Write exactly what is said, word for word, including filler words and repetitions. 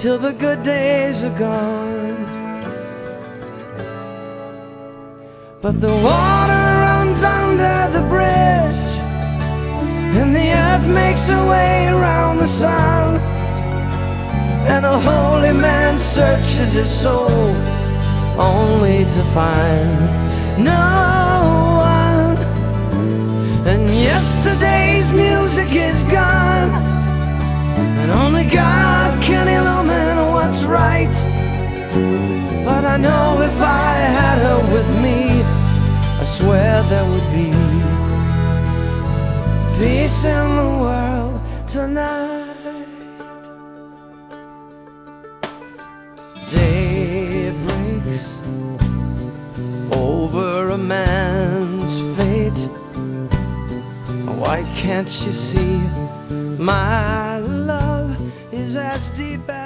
till the good days are gone. But the water runs under the bridge, and the earth makes her way around the sun, and a holy man searches his soul only to find no one. And yesterday's music is gone, and only God can illumine what's right. But I know if I had her with me, I swear there would be peace in the world tonight. Day breaks over a man's fate. Why can't you see my love is as deep as